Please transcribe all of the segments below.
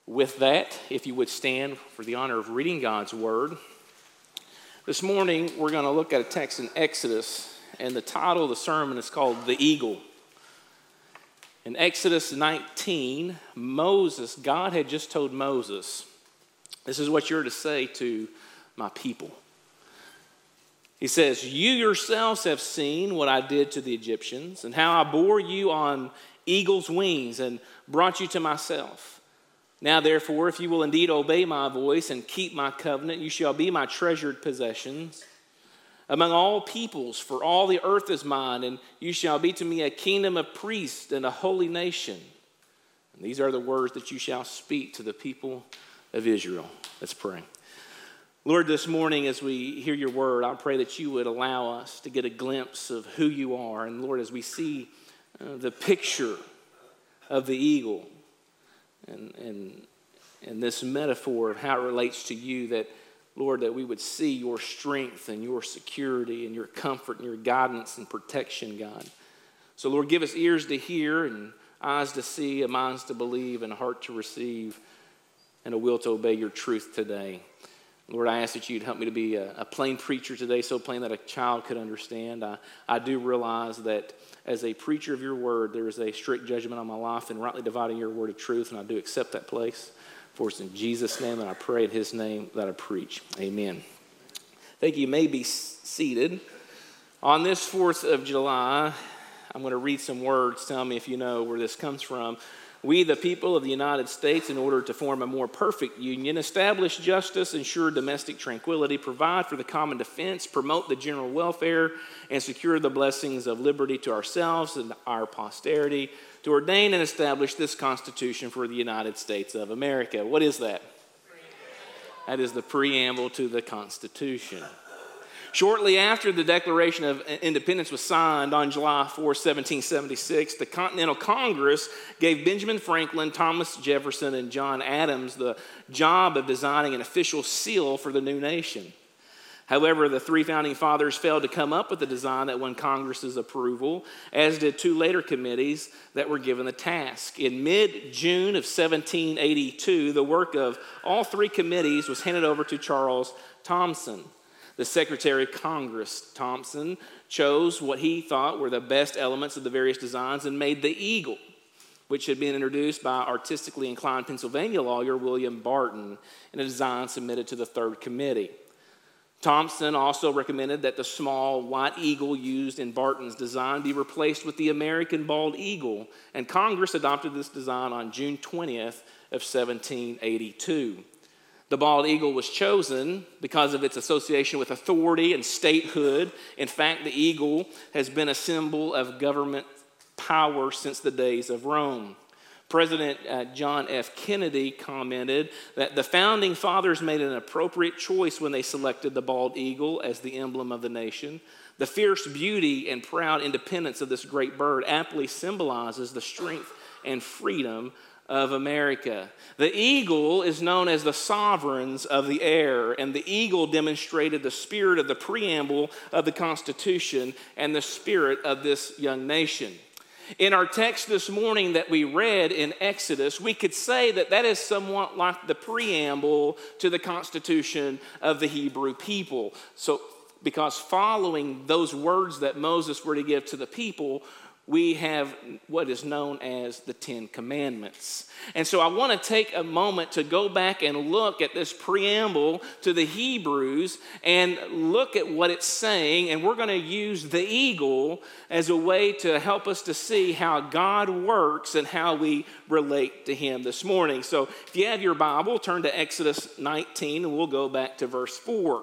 With that, if you would stand for the honor of reading God's Word. This morning, we're going to look at a text in Exodus, and the title of the sermon is called The Eagle. In Exodus 19, God had just told Moses, this is what you're to say to my people. He says, you yourselves have seen what I did to the Egyptians, and how I bore you on eagle's wings and brought you to myself. Now, therefore, if you will indeed obey my voice and keep my covenant, you shall be my treasured possessions among all peoples, for all the earth is mine, and you shall be to me a kingdom of priests and a holy nation. And these are the words that you shall speak to the people of Israel. Let's pray. Lord, this morning as we hear your word, I pray that you would allow us to get a glimpse of who you are. And Lord, as we see the picture of the eagle, and this metaphor of how it relates to you, that, Lord, that we would see your strength and your security and your comfort and your guidance and protection, God. So, Lord, give us ears to hear and eyes to see, and minds to believe, and a heart to receive, and a will to obey your truth today. Lord, I ask that you'd help me to be a plain preacher today, so plain that a child could understand. I do realize that as a preacher of your word, there is a strict judgment on my life in rightly dividing your word of truth, and I do accept that place. For it's in Jesus' name that I pray, in his name that I preach. Amen. Thank you. You may be seated. On this 4th of July, I'm going to read some words. Tell me if you know where this comes from. We, the people of the United States, in order to form a more perfect union, establish justice, ensure domestic tranquility, provide for the common defense, promote the general welfare, and secure the blessings of liberty to ourselves and our posterity, to ordain and establish this Constitution for the United States of America. What is that? That is the preamble to the Constitution. Shortly after the Declaration of Independence was signed on July 4, 1776, the Continental Congress gave Benjamin Franklin, Thomas Jefferson, and John Adams the job of designing an official seal for the new nation. However, the three founding fathers failed to come up with a design that won Congress's approval, as did two later committees that were given the task. In mid-June of 1782, the work of all three committees was handed over to Charles Thomson. The Secretary of Congress, Thomson, chose what he thought were the best elements of the various designs and made the eagle, which had been introduced by artistically inclined Pennsylvania lawyer William Barton in a design submitted to the Third Committee. Thomson also recommended that the small white eagle used in Barton's design be replaced with the American bald eagle, and Congress adopted this design on June 20th of 1782. The bald eagle was chosen because of its association with authority and statehood. In fact, the eagle has been a symbol of government power since the days of Rome. President John F. Kennedy commented that the founding fathers made an appropriate choice when they selected the bald eagle as the emblem of the nation. The fierce beauty and proud independence of this great bird aptly symbolizes the strength and freedom of America. The eagle is known as the sovereigns of the air, and the eagle demonstrated the spirit of the preamble of the Constitution and the spirit of this young nation. In our text this morning that we read in Exodus, we could say that that is somewhat like the preamble to the Constitution of the Hebrew people. So, because following those words that Moses were to give to the people, we have what is known as the Ten Commandments. And so I want to take a moment to go back and look at this preamble to the Hebrews and look at what it's saying. And we're going to use the eagle as a way to help us to see how God works and how we relate to him this morning. So if you have your Bible, turn to Exodus 19 and we'll go back to verse 4.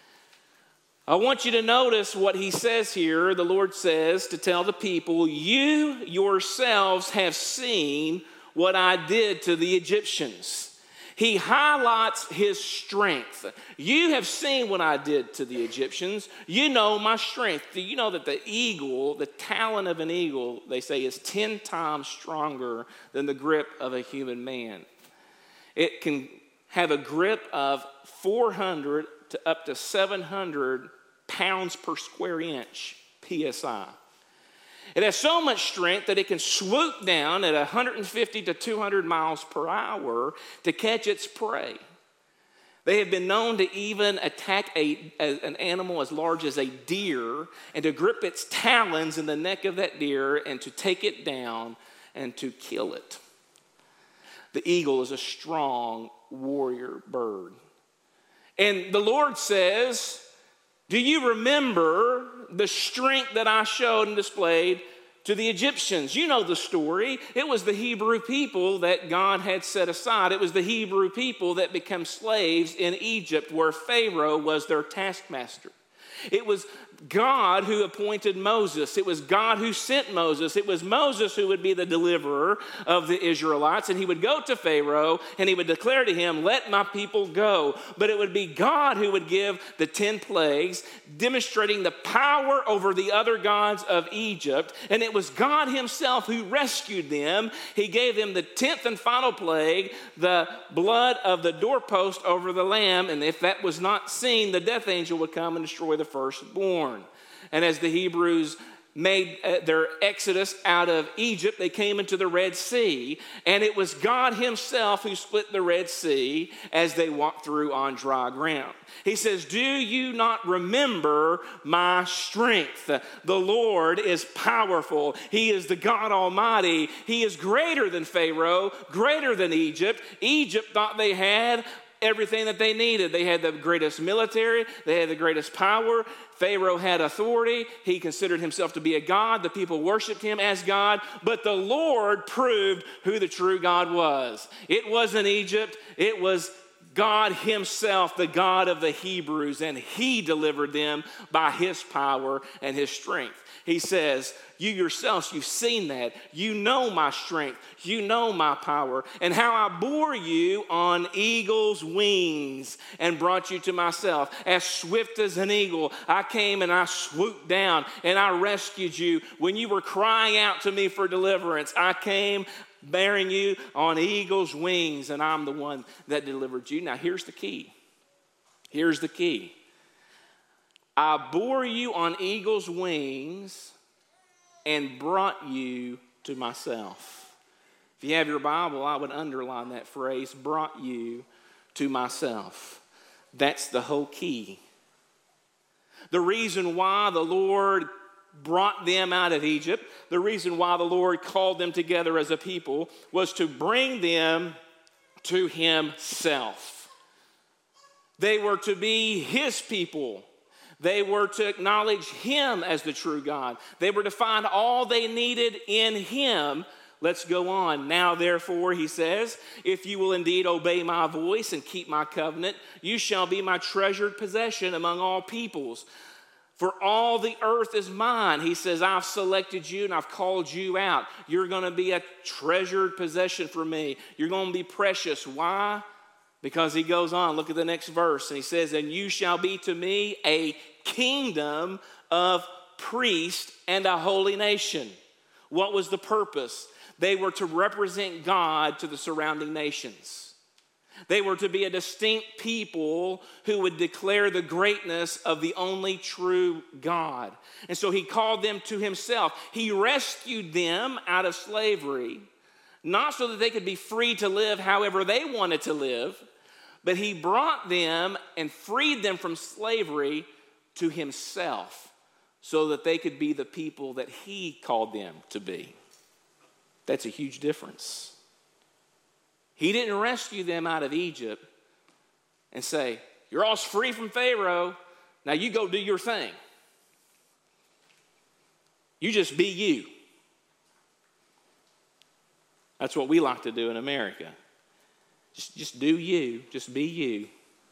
I want you to notice what he says here. The Lord says to tell the people, you yourselves have seen what I did to the Egyptians. He highlights his strength. You have seen what I did to the Egyptians. You know my strength. Do you know that the eagle, the talon of an eagle, they say is 10 times stronger than the grip of a human man? It can have a grip of 400 to up to 700 pounds per square inch, PSI. It has so much strength that it can swoop down at 150 to 200 miles per hour to catch its prey. They have been known to even attack an animal as large as a deer and to grip its talons in the neck of that deer and to take it down and to kill it. The eagle is a strong warrior bird. And the Lord says, do you remember the strength that I showed and displayed to the Egyptians? You know the story. It was the Hebrew people that God had set aside. It was the Hebrew people that became slaves in Egypt, where Pharaoh was their taskmaster. It was God who appointed Moses. It was God who sent Moses. It was Moses who would be the deliverer of the Israelites, and he would go to Pharaoh and he would declare to him, let my people go. But it would be God who would give the 10 plagues, demonstrating the power over the other gods of Egypt. And it was God himself who rescued them. He gave them the 10th and final plague, the blood of the doorpost over the lamb. And if that was not seen, the death angel would come and destroy the firstborn. And as the Hebrews made their exodus out of Egypt, they came into the Red Sea, and it was God himself who split the Red Sea as they walked through on dry ground. He says, do you not remember my strength? The Lord is powerful. He is the God Almighty. He is greater than Pharaoh, greater than Egypt. Egypt thought they had everything that they needed. They had the greatest military. They had the greatest power. Pharaoh had authority. He considered himself to be a god. The people worshiped him as God. But the Lord proved who the true God was. It wasn't Egypt. It was God himself, the God of the Hebrews, and he delivered them by his power and his strength. He says, you yourselves, you've seen that. You know my strength. You know my power, and how I bore you on eagle's wings and brought you to myself. As swift as an eagle, I came and I swooped down and I rescued you. When you were crying out to me for deliverance, I came bearing you on eagle's wings, and I'm the one that delivered you. Now, here's the key. Here's the key. I bore you on eagle's wings and brought you to myself. If you have your Bible, I would underline that phrase, brought you to myself. That's the whole key. The reason why the Lord brought them out of Egypt, the reason why the Lord called them together as a people, was to bring them to himself. They were to be his people. They were to acknowledge him as the true God. They were to find all they needed in him. Let's go on. Now, therefore, he says, if you will indeed obey my voice and keep my covenant, you shall be my treasured possession among all peoples. For all the earth is mine. He says, I've selected you and I've called you out. You're going to be a treasured possession for me. You're going to be precious. Why? Because he goes on, look at the next verse, and he says, and you shall be to me a kingdom of priests and a holy nation. What was the purpose? They were to represent God to the surrounding nations. They were to be a distinct people who would declare the greatness of the only true God. And so he called them to himself. He rescued them out of slavery, not so that they could be free to live however they wanted to live, but he brought them and freed them from slavery to himself so that they could be the people that he called them to be. That's a huge difference. He didn't rescue them out of Egypt and say, you're all free from Pharaoh, now you go do your thing. You just be you. That's what we like to do in America. Just do you. Just be you.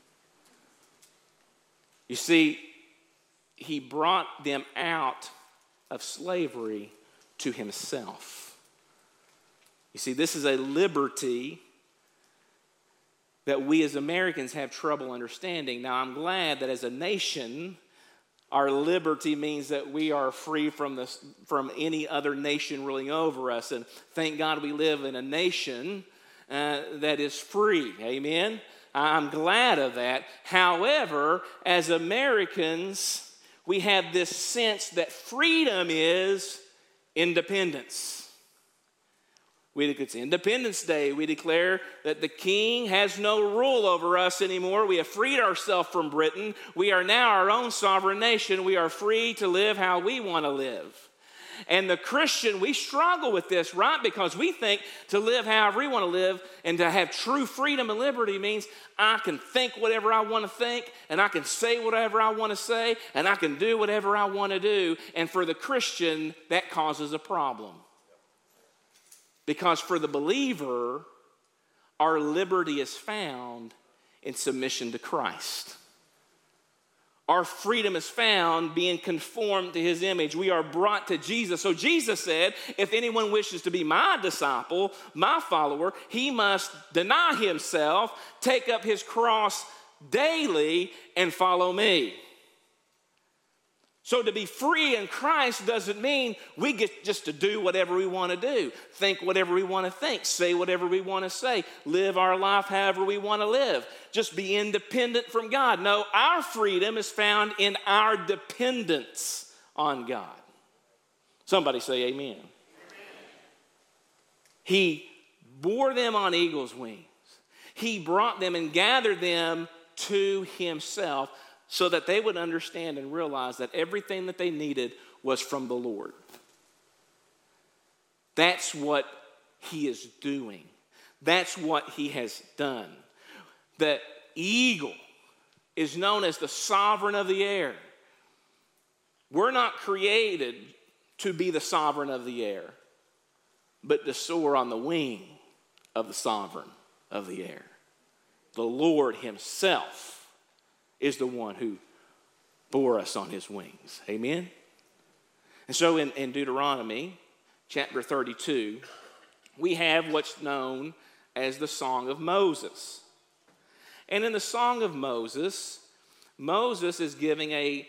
You see, he brought them out of slavery to himself. You see, this is a liberty that we as Americans have trouble understanding. Now, I'm glad that as a nation, our liberty means that we are free from any other nation ruling over us. And thank God we live in a nation that is free. Amen? I'm glad of that. However, as Americans, we have this sense that freedom is independence. It's Independence Day. We declare that the king has no rule over us anymore. We have freed ourselves from Britain. We are now our own sovereign nation. We are free to live how we want to live. And the Christian, we struggle with this, right? Because we think to live however we want to live and to have true freedom and liberty means I can think whatever I want to think, and I can say whatever I want to say, and I can do whatever I want to do. And for the Christian, that causes a problem. Because for the believer, our liberty is found in submission to Christ. Our freedom is found being conformed to his image. We are brought to Jesus. So Jesus said, if anyone wishes to be my disciple, my follower, he must deny himself, take up his cross daily, and follow me. So to be free in Christ doesn't mean we get just to do whatever we want to do, think whatever we want to think, say whatever we want to say, live our life however we want to live, just be independent from God. No, our freedom is found in our dependence on God. Somebody say amen. He bore them on eagle's wings. He brought them and gathered them to himself, so that they would understand and realize that everything that they needed was from the Lord. That's what he is doing. That's what he has done. The eagle is known as the sovereign of the air. We're not created to be the sovereign of the air, but to soar on the wing of the sovereign of the air. The Lord himself is the one who bore us on his wings. Amen? And so in Deuteronomy chapter 32, we have what's known as the Song of Moses. And in the Song of Moses, Moses is giving a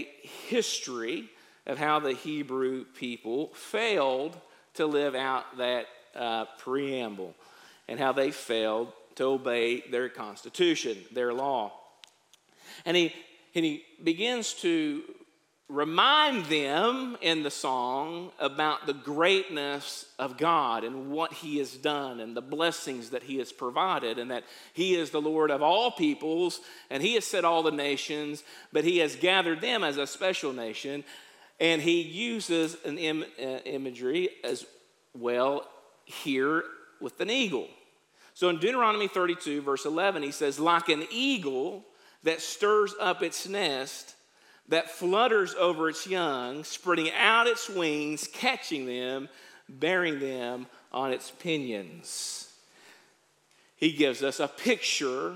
history of how the Hebrew people failed to live out that preamble and how they failed to obey their constitution, their law. And he begins to remind them in the song about the greatness of God and what he has done and the blessings that he has provided, and that he is the Lord of all peoples, and he has set all the nations, but he has gathered them as a special nation. And he uses an imagery as well here with an eagle. So in Deuteronomy 32, verse 11, he says, like an eagle that stirs up its nest, that flutters over its young, spreading out its wings, catching them, bearing them on its pinions. He gives us a picture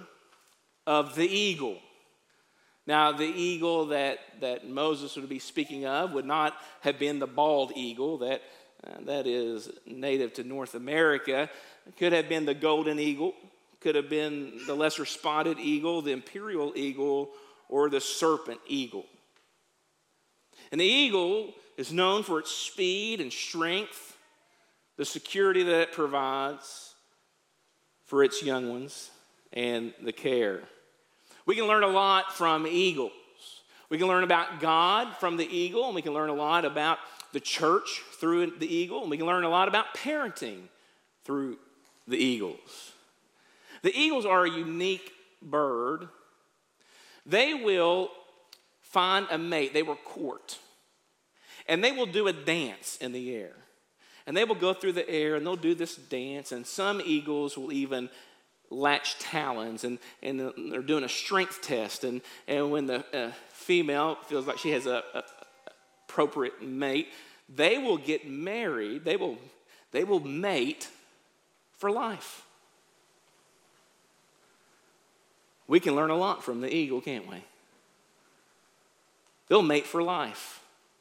of the eagle. Now, the eagle that Moses would be speaking of would not have been the bald eagle that is native to North America. It could have been the golden eagle, could have been the lesser spotted eagle, the imperial eagle, or the serpent eagle. And the eagle is known for its speed and strength, the security that it provides for its young ones, and the care. We can learn a lot from eagles. We can learn about God from the eagle, and we can learn a lot about the church through the eagle, and we can learn a lot about parenting through the eagles. The eagles are a unique bird. They will find a mate. They will court. And they will do a dance in the air. And they will go through the air and they'll do this dance. And some eagles will even latch talons, and they're doing a strength test. And when the female feels like she has a appropriate mate, they will get married. They will mate for life. We can learn a lot from the eagle, can't we? They'll mate for life.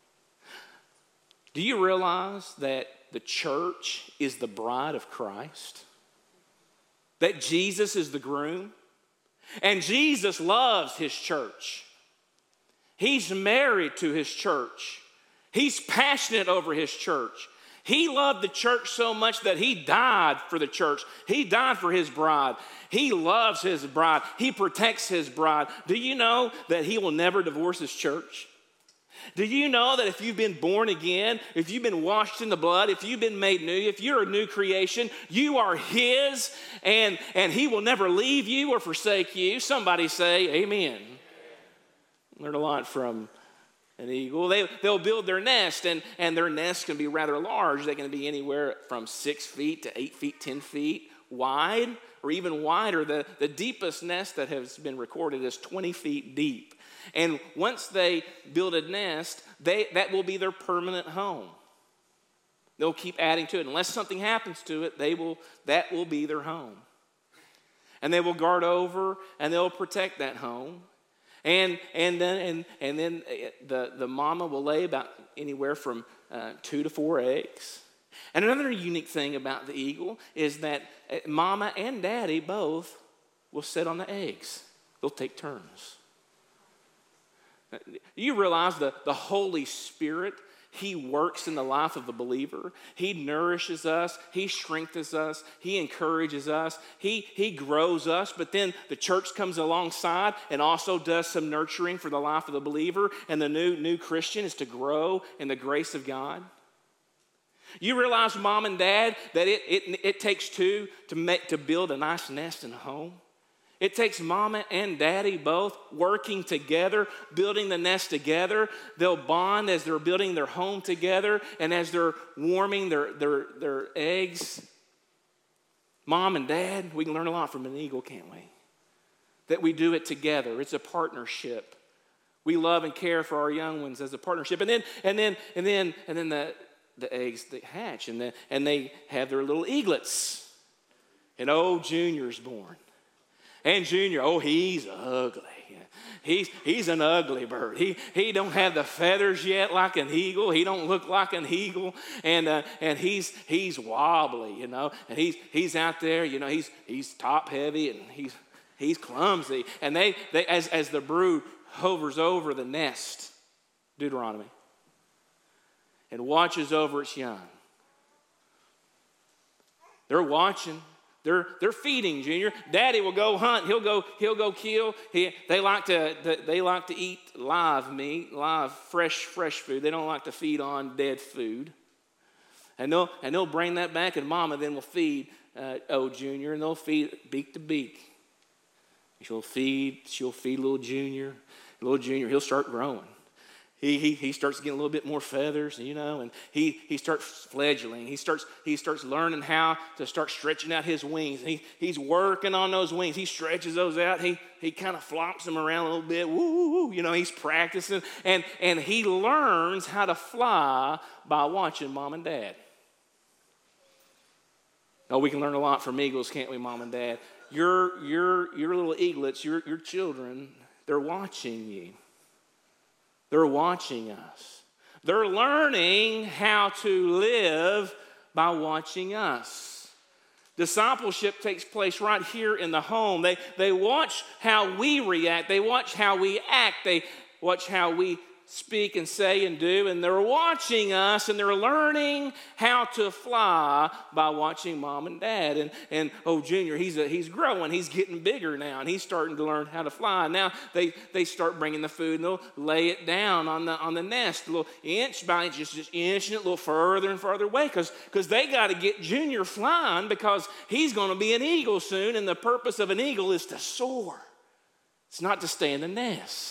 Do you realize that the church is the bride of Christ? That Jesus is the groom? And Jesus loves his church. He's married to his church. He's passionate over his church. He loved the church so much that he died for the church. He died for his bride. He loves his bride. He protects his bride. Do you know that he will never divorce his church? Do you know that if you've been born again, if you've been washed in the blood, if you've been made new, if you're a new creation, you are His, and He will never leave you or forsake you? Somebody say amen. Learn a lot from an eagle. They'll build their nest, and their nest can be rather large. They can be anywhere from 6 feet to 8 feet, 10 feet wide, or even wider. The deepest nest that has been recorded is 20 feet deep. And once they build a nest, that will be their permanent home. They'll keep adding to it. Unless something happens to it, that will be their home. And they will guard over, and they'll protect that home. And then the mama will lay about anywhere from 2 to 4 eggs. And another unique thing about the eagle is that mama and daddy both will sit on the eggs. They'll take turns. You realize the Holy Spirit, He works in the life of a believer. He nourishes us. He strengthens us. He encourages us. He grows us. But then the church comes alongside and also does some nurturing for the life of the believer. And the new Christian is to grow in the grace of God. You realize, mom and dad, that it takes two to build a nice nest in a home. It takes mama and daddy both working together, building the nest together. They'll bond as they're building their home together and as they're warming their eggs. Mom and dad, we can learn a lot from an eagle, can't we? That we do it together. It's a partnership. We love and care for our young ones as a partnership. And then the eggs they hatch and they have their little eaglets. And Junior's born. And Junior, he's ugly. He's an ugly bird. He don't have the feathers yet like an eagle. He don't look like an eagle. And he's wobbly, And he's out there, he's top heavy and he's clumsy. And they as the brood hovers over the nest, Deuteronomy, and watches over its young. They're watching. They're feeding Junior. Daddy will go hunt. He'll go kill. They like to eat live meat, live fresh food. They don't like to feed on dead food. And they'll bring that back, and Mama then will feed Junior, and they'll feed beak to beak. She'll feed little Junior. Little Junior, he'll start growing. He starts getting a little bit more feathers, and he starts fledgling. He starts learning how to start stretching out his wings. He's working on those wings. He stretches those out. He kind of flops them around a little bit. Woo, he's practicing. And he learns how to fly by watching mom and dad. Oh, we can learn a lot from eagles, can't we, mom and dad? Your little eaglets, your children, they're watching you. They're watching us. They're learning how to live by watching us. Discipleship takes place right here in the home. They watch how we react. They watch how we act. They watch how we speak and say and do. And they're watching us, and they're learning how to fly by watching mom and dad. And Junior, he's growing. He's getting bigger now, and he's starting to learn how to fly. Now they start bringing the food, and they'll lay it down on the nest, a little inch by inch, just inching it a little further and further away, because they got to get Junior flying, because he's going to be an eagle soon, and the purpose of an eagle is to soar. It's not to stay in the nest.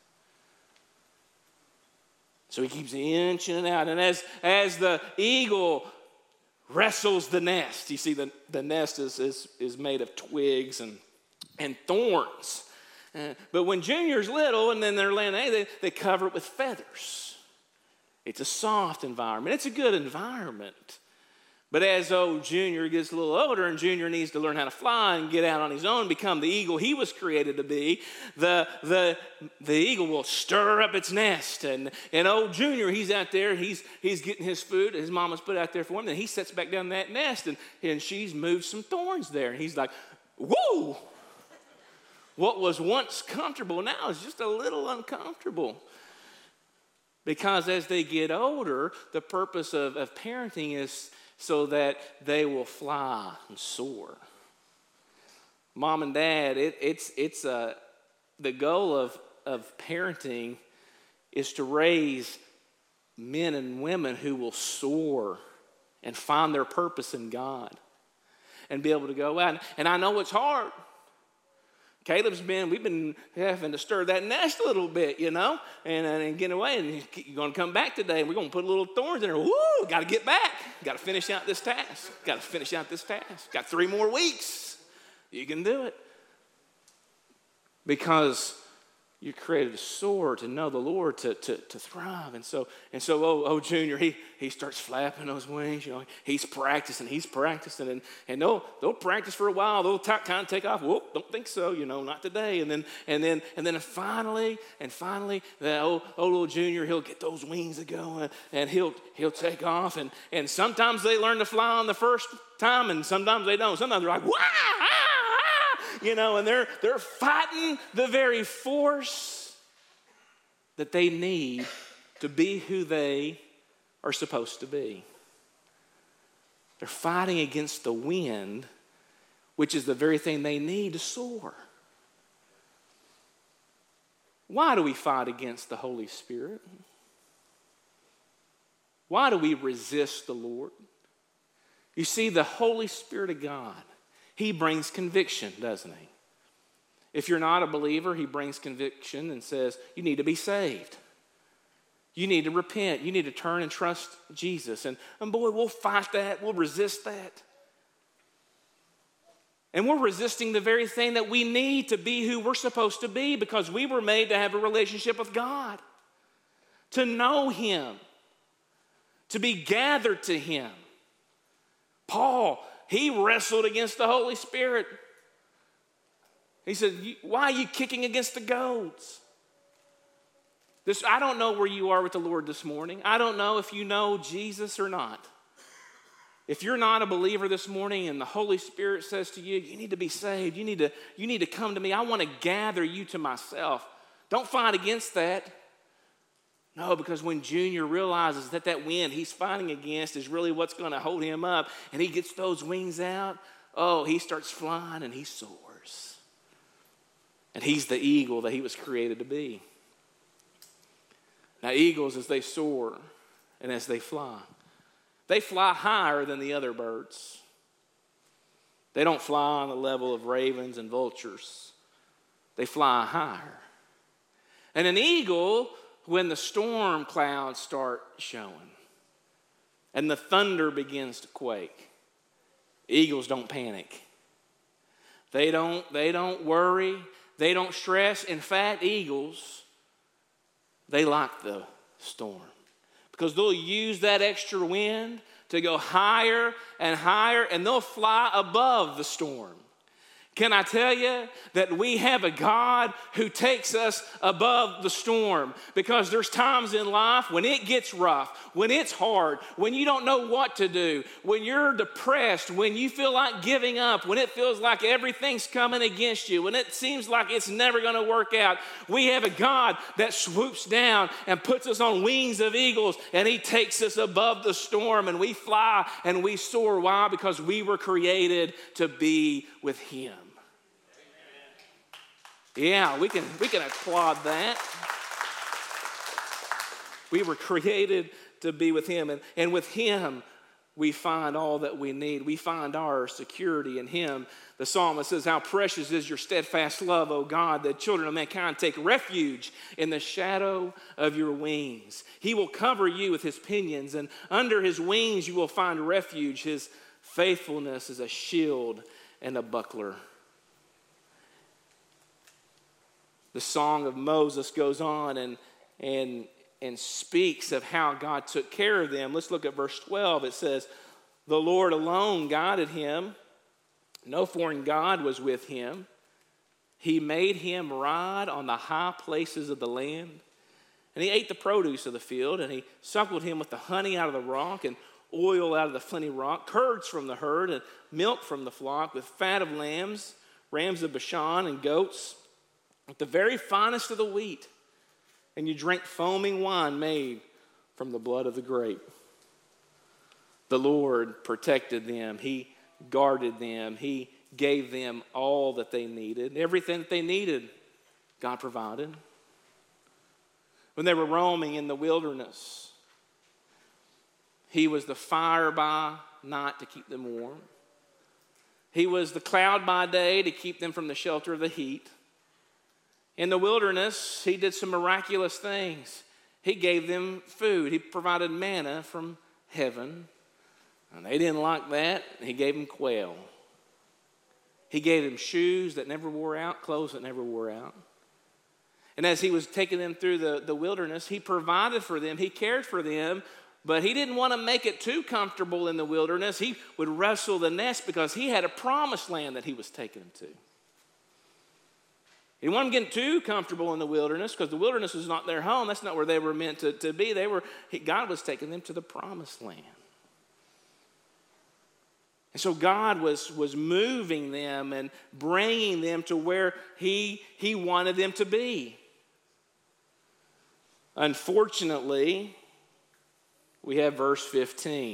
So he keeps inching it out. And as the eagle wrestles the nest, you see the nest is made of twigs and thorns. But when Junior's little and then they're laying eggs, they cover it with feathers. It's a soft environment. It's a good environment. But as Junior gets a little older and Junior needs to learn how to fly and get out on his own, become the eagle he was created to be, the eagle will stir up its nest. And Junior, he's out there, he's getting his food, his mama's put out there for him, and he sits back down in that nest, and she's moved some thorns there. And he's like, whoa! What was once comfortable now is just a little uncomfortable. Because as they get older, the purpose of parenting is so that they will fly and soar. Mom and dad, it's the goal of parenting is to raise men and women who will soar and find their purpose in God and be able to go out. And I know it's hard. We've been having to stir that nest a little bit, and get away. And you're going to come back today, and we're going to put a little thorns in there. Woo, got to get back. Got to finish out this task. Got 3 more weeks. You can do it. Because you're created to soar, to know the Lord, to thrive. And so, Junior, he starts flapping those wings. He's practicing. And they'll practice for a while. They'll kind of take off. Whoop, don't think so. Not today. And then finally, that old little Junior, he'll get those wings going, and he'll take off. And sometimes they learn to fly on the first time, and sometimes they don't. Sometimes they're like, wow. And they're fighting the very force that they need to be who they are supposed to be. They're fighting against the wind, which is the very thing they need to soar. Why do we fight against the Holy Spirit? Why do we resist the Lord? You see, the Holy Spirit of God, He brings conviction, doesn't he? If you're not a believer, he brings conviction and says, you need to be saved. You need to repent. You need to turn and trust Jesus. And boy, we'll fight that. We'll resist that. And we're resisting the very thing that we need to be who we're supposed to be, because we were made to have a relationship with God, to know him, to be gathered to him. Paul, he wrestled against the Holy Spirit. He said, why are you kicking against the goads? I don't know where you are with the Lord this morning. I don't know if you know Jesus or not. If you're not a believer this morning and the Holy Spirit says to you, you need to be saved, you need to come to me. I want to gather you to myself. Don't fight against that. No, because when Junior realizes that wind he's fighting against is really what's going to hold him up, and he gets those wings out, he starts flying and he soars. And he's the eagle that he was created to be. Now, eagles, as they soar and as they fly higher than the other birds. They don't fly on the level of ravens and vultures. They fly higher. And an eagle, when the storm clouds start showing and the thunder begins to quake, eagles don't panic. They don't worry. They don't stress. In fact, eagles, they like the storm because they'll use that extra wind to go higher and higher, and they'll fly above the storm. Can I tell you that we have a God who takes us above the storm? Because there's times in life when it gets rough, when it's hard, when you don't know what to do, when you're depressed, when you feel like giving up, when it feels like everything's coming against you, when it seems like it's never going to work out. We have a God that swoops down and puts us on wings of eagles, and he takes us above the storm, and we fly and we soar. Why? Because we were created to be with him. Yeah, we can applaud that. We were created to be with him, and with him we find all that we need. We find our security in him. The psalmist says, how precious is your steadfast love, O God, that children of mankind take refuge in the shadow of your wings. He will cover you with his pinions, and under his wings you will find refuge. His faithfulness is a shield and a buckler. The song of Moses goes on and speaks of how God took care of them. Let's look at verse 12. It says, the Lord alone guided him. No foreign god was with him. He made him ride on the high places of the land. And he ate the produce of the field, and he suckled him with the honey out of the rock and oil out of the flinty rock, curds from the herd and milk from the flock, with fat of lambs, rams of Bashan, and goats, with the very finest of the wheat, and you drank foaming wine made from the blood of the grape. The Lord protected them. He guarded them. He gave them all that they needed. Everything that they needed, God provided. when they were roaming in the wilderness. He was the fire by night to keep them warm. He was the cloud by day to keep them from the shelter of the heat. In the wilderness, he did some miraculous things. He gave them food. He provided manna from heaven. And they didn't like that. He gave them quail. He gave them shoes that never wore out, clothes that never wore out. And as he was taking them through the wilderness, he provided for them. He cared for them. But he didn't want to make it too comfortable in the wilderness. He would wrestle the nest because he had a promised land that he was taking them to. He didn't want them getting too comfortable in the wilderness because the wilderness was not their home. That's not where they were meant to be. God was taking them to the promised land. And so God was moving them and bringing them to where he wanted them to be. Unfortunately, we have verse 15.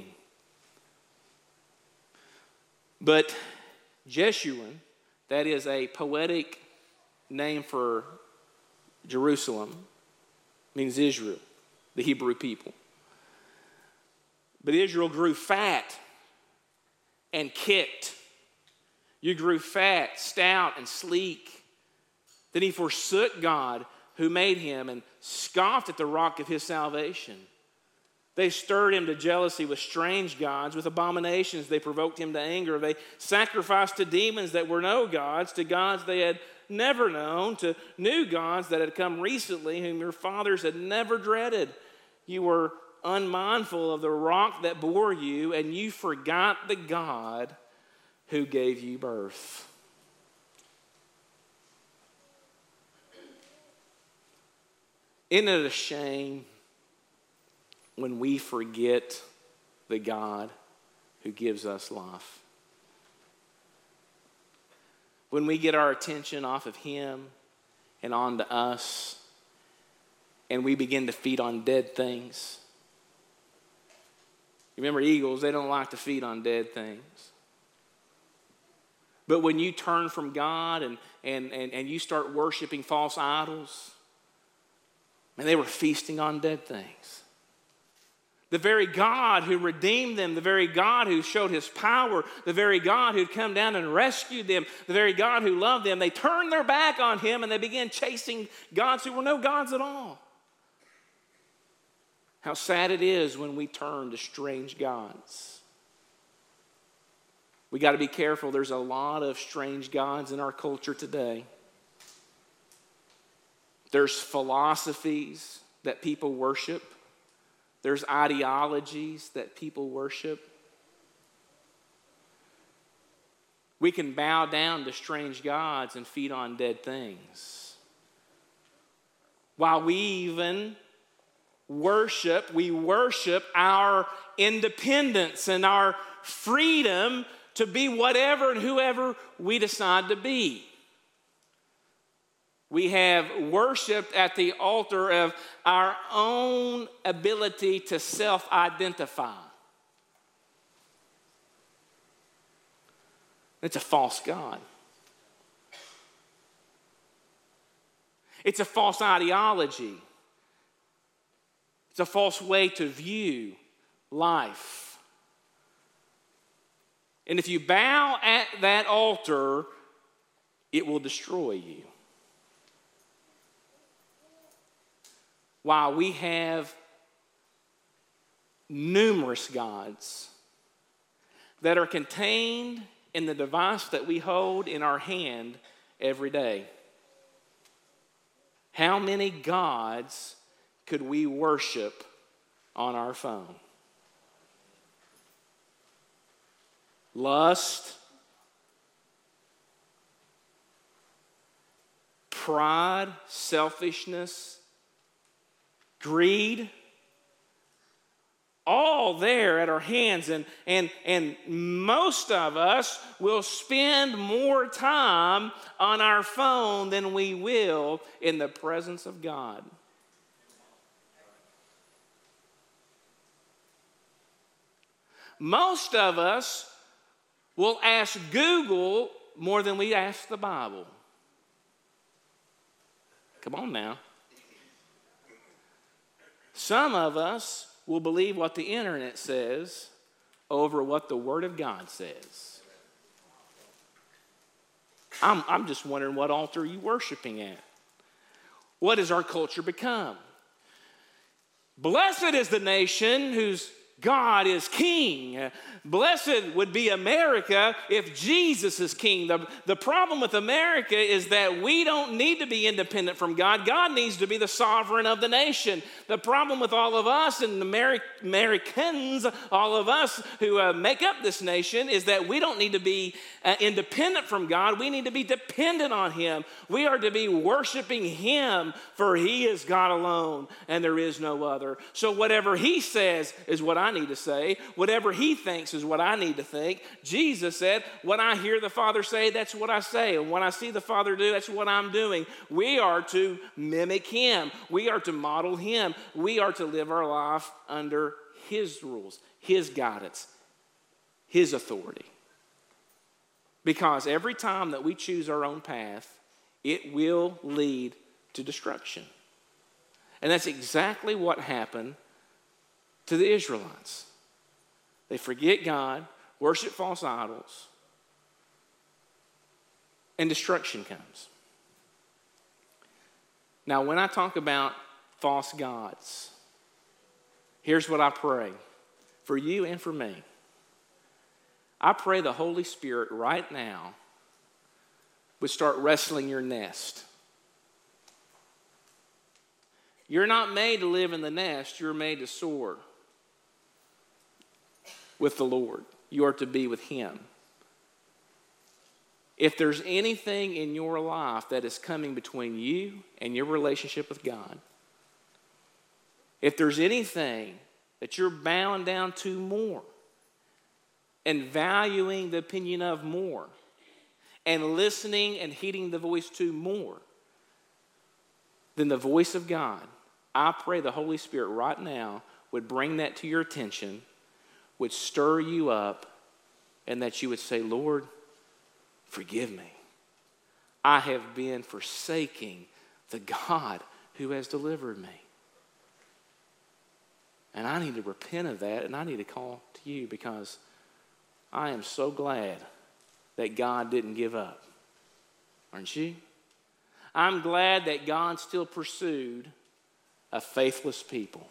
But Jeshurun, that is a poetic name for Jerusalem, means Israel, the Hebrew people. But Israel grew fat and kicked. You grew fat, stout, and sleek. Then he forsook God who made him and scoffed at the rock of his salvation. They stirred him to jealousy with strange gods, with abominations. They provoked him to anger. They sacrificed to demons that were no gods, to gods they had never known, to new gods that had come recently, whom your fathers had never dreaded. You were unmindful of the rock that bore you, and you forgot the God who gave you birth. Isn't it a shame when we forget the God who gives us life? When we get our attention off of him and onto us, and we begin to feed on dead things. You remember eagles, they don't like to feed on dead things. But when you turn from God and you start worshiping false idols, and they were feasting on dead things. The very God who redeemed them, the very God who showed his power, the very God who'd come down and rescued them, the very God who loved them, they turned their back on him and they began chasing gods who were no gods at all. How sad it is when we turn to strange gods. We got to be careful. There's a lot of strange gods in our culture today. There's philosophies that people worship. There's ideologies that people worship. We can bow down to strange gods and feed on dead things. While we even we worship our independence and our freedom to be whatever and whoever we decide to be. We have worshiped at the altar of our own ability to self-identify. It's a false god. It's a false ideology. It's a false way to view life. And if you bow at that altar, it will destroy you. While we have numerous gods that are contained in the device that we hold in our hand every day. How many gods could we worship on our phone? Lust, pride, selfishness, greed, all there at our hands. And most of us will spend more time on our phone than we will in the presence of God. Most of us will ask Google more than we ask the Bible. Come on now. Some of us will believe what the internet says over what the Word of God says. I'm just wondering, what altar are you worshiping at? What has our culture become? Blessed is the nation whose God is king. Blessed would be America if Jesus is king. The problem with America is that we don't need to be independent from God. God needs to be the sovereign of the nation. The problem with all of us and Americans, all of us who make up this nation, is that we don't need to be independent from God. We need to be dependent on Him. We are to be worshiping Him, for He is God alone and there is no other. So whatever He says is what I need to say. Whatever He thinks is what I need to think. Jesus said, when I hear the Father say, that's what I say. And when I see the Father do, that's what I'm doing. We are to mimic Him. We are to model Him. We are to live our life under His rules, His guidance, His authority. Because every time that we choose our own path, it will lead to destruction. And that's exactly what happened to the Israelites. They forget God, worship false idols, and destruction comes. Now, when I talk about false gods, here's what I pray for you and for me. I pray the Holy Spirit right now would start wrestling your nest. You're not made to live in the nest. You're made to soar with the Lord. You are to be with Him. If there's anything in your life that is coming between you and your relationship with God, if there's anything that you're bowing down to more and valuing the opinion of more and listening and heeding the voice to more than the voice of God, I pray the Holy Spirit right now would bring that to your attention, would stir you up, and that you would say, Lord, forgive me. I have been forsaking the God who has delivered me. And I need to repent of that, and I need to call to you, because I am so glad that God didn't give up. Aren't you? I'm glad that God still pursued a faithless people.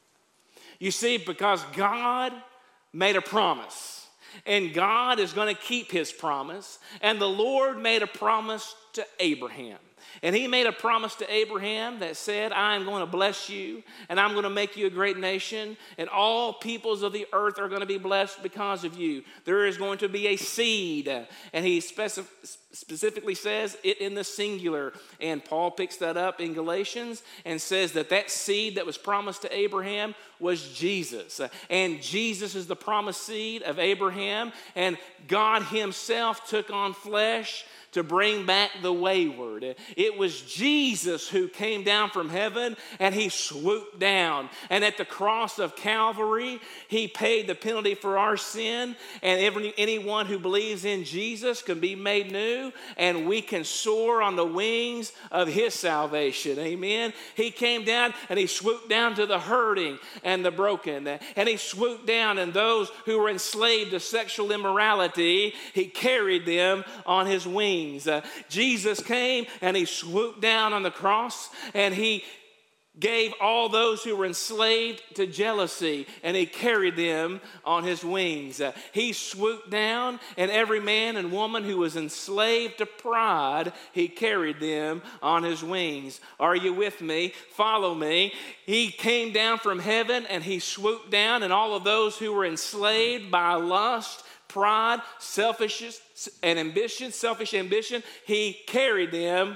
You see, because God made a promise, and God is going to keep His promise, and the Lord made a promise to Abraham. And He made a promise to Abraham that said, I am going to bless you, and I'm going to make you a great nation, and all peoples of the earth are going to be blessed because of you. There is going to be a seed, and He specifically says it in the singular. And Paul picks that up in Galatians and says that that seed that was promised to Abraham was Jesus. And Jesus is the promised seed of Abraham, and God Himself took on flesh to bring back the wayward. It was Jesus who came down from heaven, and He swooped down. And at the cross of Calvary, He paid the penalty for our sin. And anyone who believes in Jesus can be made new, and we can soar on the wings of His salvation. Amen. He came down and He swooped down to the hurting and the broken. And He swooped down, and those who were enslaved to sexual immorality, He carried them on His wings. Jesus came and He swooped down on the cross, and He gave all those who were enslaved to jealousy, and He carried them on His wings. He swooped down, and every man and woman who was enslaved to pride, He carried them on His wings. Are you with me? Follow me. He came down from heaven, and He swooped down, and all of those who were enslaved by lust, pride, selfishness, and ambition, selfish ambition, He carried them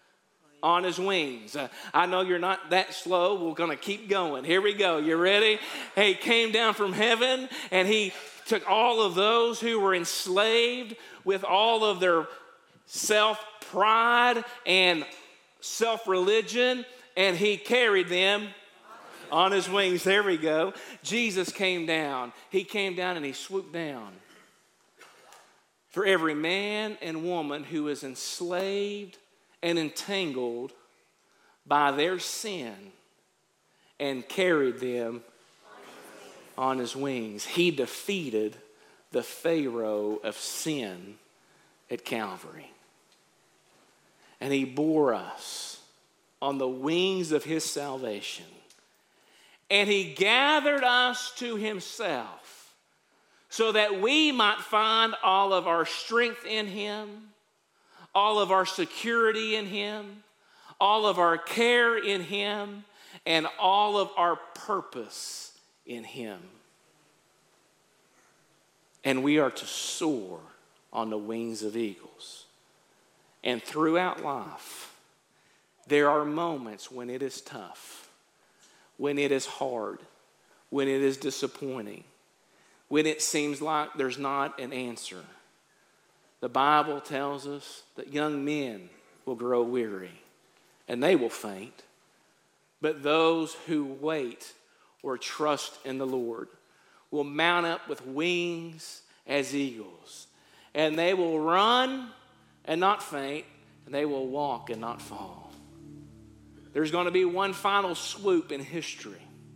on His wings. I know you're not that slow. We're going to keep going. Here we go. You ready? He came down from heaven, and He took all of those who were enslaved with all of their self-pride and self-religion, and He carried them on His wings. There we go. Jesus came down. He came down and He swooped down for every man and woman who is enslaved and entangled by their sin and carried them on his wings. He defeated the Pharaoh of sin at Calvary. And he bore us on the wings of his salvation. And he gathered us to himself so that we might find all of our strength in him, all of our security in him, all of our care in him, and all of our purpose in him. And we are to soar on the wings of eagles. And throughout life, there are moments when it is tough, when it is hard, when it is disappointing, when it seems like there's not an answer. The Bible tells us that young men will grow weary and they will faint. But those who wait or trust in the Lord will mount up with wings as eagles. And they will run and not faint, and they will walk and not fall. There's going to be one final swoop in history.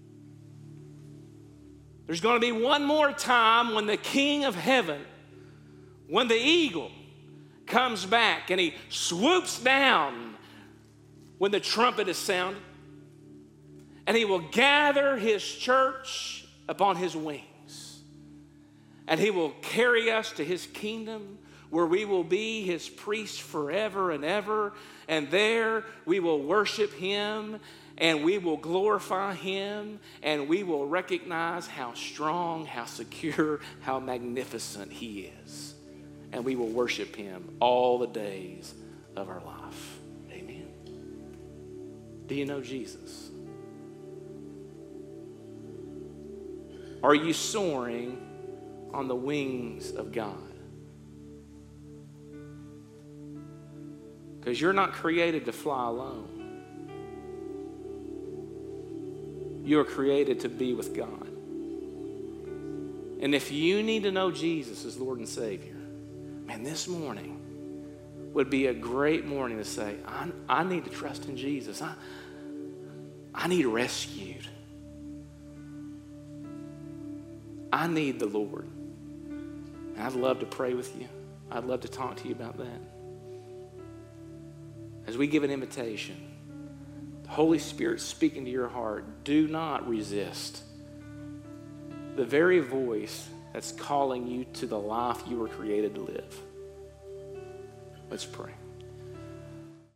There's going to be one more time when the King of Heaven, when the eagle comes back and he swoops down when the trumpet is sounded, and he will gather his church upon his wings, and he will carry us to his kingdom where we will be his priests forever and ever, and there we will worship him, and we will glorify him, and we will recognize how strong, how secure, how magnificent he is. And we will worship him all the days of our life. Amen. Do you know Jesus? Are you soaring on the wings of God? Because you're not created to fly alone. You are created to be with God. And if you need to know Jesus as Lord and Savior, man, this morning would be a great morning to say, I need to trust in Jesus. I need rescued. I need the Lord. And I'd love to pray with you. I'd love to talk to you about that. As we give an invitation, the Holy Spirit speaking to your heart, do not resist the very voice that's calling you to the life you were created to live. Let's pray.